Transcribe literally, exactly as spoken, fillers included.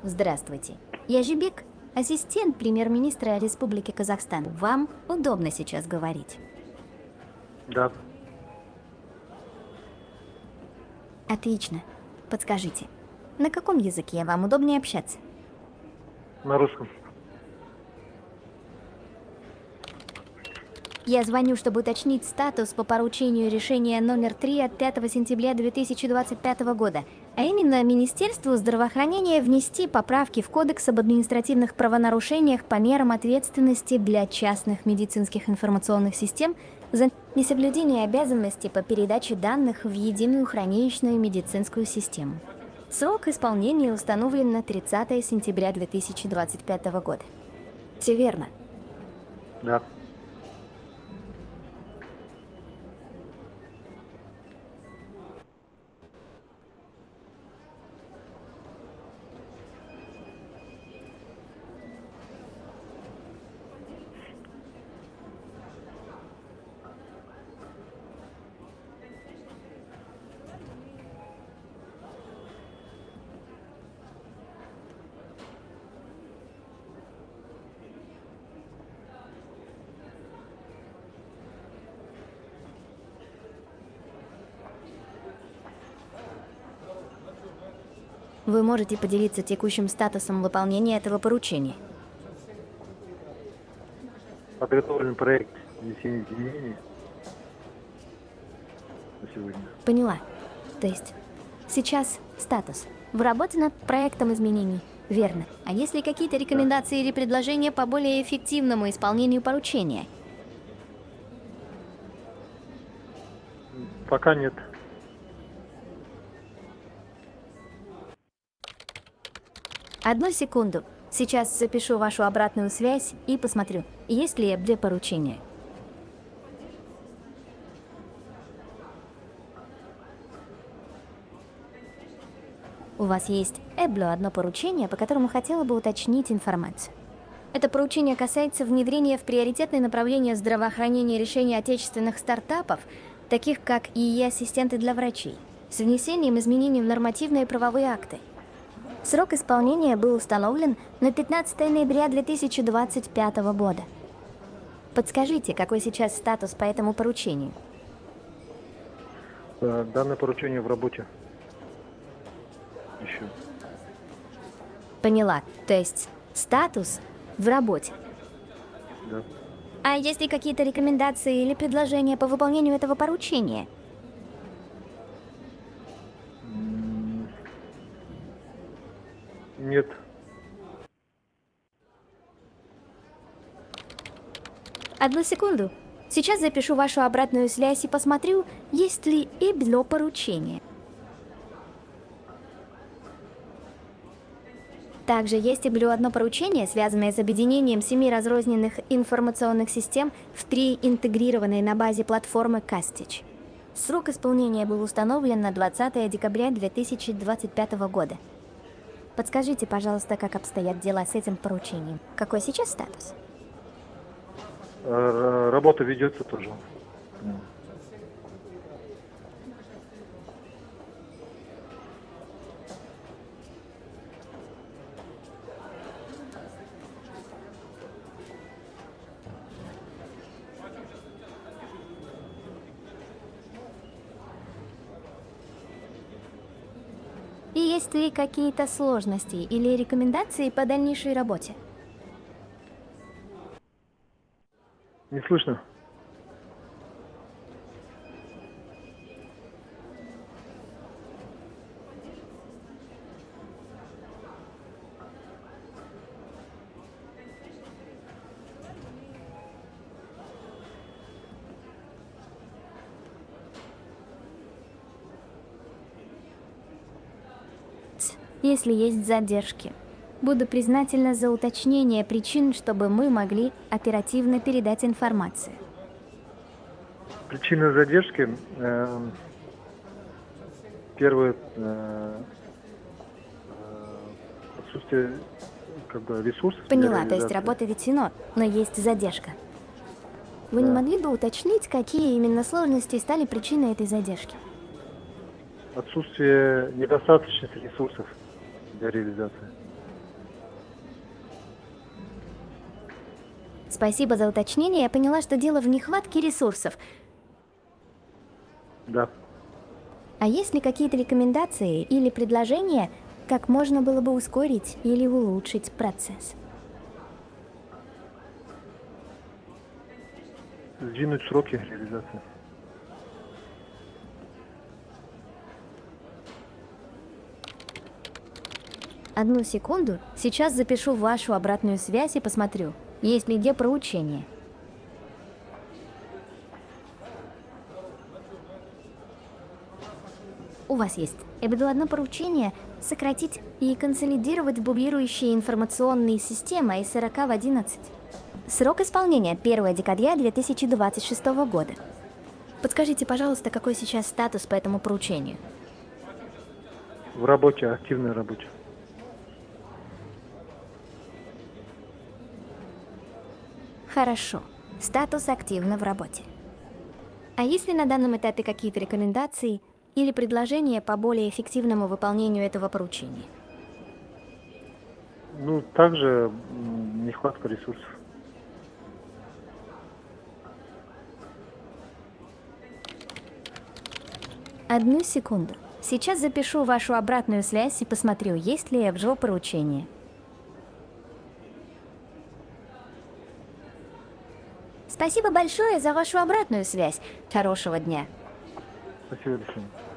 Здравствуйте. Я Жибек, ассистент премьер-министра Республики Казахстан. Вам удобно сейчас говорить? Да, Отлично. Подскажите, на каком языке вам удобнее общаться? на русском. Я звоню, чтобы уточнить статус по поручению решения номер три от пятого сентября две тысячи двадцать пятого года, а именно Министерству здравоохранения внести поправки в Кодекс об административных правонарушениях по мерам ответственности для частных медицинских информационных систем за несоблюдение обязанностей по передаче данных в единую хранилищную медицинскую систему. Срок исполнения установлен на тридцатое сентября две тысячи двадцать пятого года. Все верно? Да. Вы можете поделиться текущим статусом выполнения этого поручения? Подготовлен проект внесения изменений на сегодня. Поняла. То есть сейчас статус. В работе над проектом изменений. Верно. А есть ли какие-то рекомендации или предложения по более эффективному исполнению поручения? Пока нет. Одну секунду. Сейчас запишу вашу обратную связь и посмотрю, есть ли для поручения. У вас есть Эбло одно поручение, по которому хотела бы уточнить информацию. Это поручение касается внедрения в приоритетные направления здравоохранения решений отечественных стартапов, таких как и и-ассистенты для врачей, с внесением изменений в нормативные и правовые акты. Срок исполнения был установлен на пятнадцатое ноября две тысячи двадцать пятого года. Подскажите, какой сейчас статус по этому поручению? Э, Данное поручение в работе. Еще. Поняла. То есть статус в работе. Да. А есть ли какие-то рекомендации или предложения по выполнению этого поручения? М, Нет. Одну секунду. Сейчас запишу вашу обратную связь и посмотрю, есть ли Эбло поручение. Также есть Эбло одно поручение, связанное с объединением семи разрозненных информационных систем в три интегрированные на базе платформы Кастич. Срок исполнения был установлен на двадцатое декабря две тысячи двадцать пятого года. Подскажите, пожалуйста, как обстоят дела с этим поручением? Какой сейчас статус? Э, Работа ведется тоже. М. И есть ли какие-то сложности или рекомендации по дальнейшей работе? Не слышно. Если есть задержки, буду признательна за уточнение причин, чтобы мы могли оперативно передать информацию. Причина задержки. э, Первое. э, э, Отсутствие как бы ресурсов. для Поняла, то есть реализации. работа ведено, но есть задержка. Вы не Да. могли бы уточнить, какие именно сложности стали причиной этой задержки? Отсутствие недостаточных ресурсов для реализации. Спасибо за уточнение. Я поняла, что дело в нехватке ресурсов. Да. А есть ли какие-то рекомендации или предложения, как можно было бы ускорить или улучшить процесс? Сдвинуть сроки реализации. Одну секунду. Сейчас запишу вашу обратную связь и посмотрю, есть ли где поручение. У вас есть. Я буду одно поручение сократить и консолидировать дублирующие информационные системы из сорока в одиннадцать. Срок исполнения первого декабря две тысячи двадцать шестого года. Подскажите, пожалуйста, какой сейчас статус по этому поручению? В работе, активной работе. Хорошо. Статус активно в работе. А есть ли на данном этапе какие-то рекомендации или предложения по более эффективному выполнению этого поручения? Ну, также м, нехватка ресурсов. Одну секунду. Сейчас запишу вашу обратную связь и посмотрю, есть ли в поручение. Спасибо большое за вашу обратную связь. Хорошего дня. Спасибо, до свидания.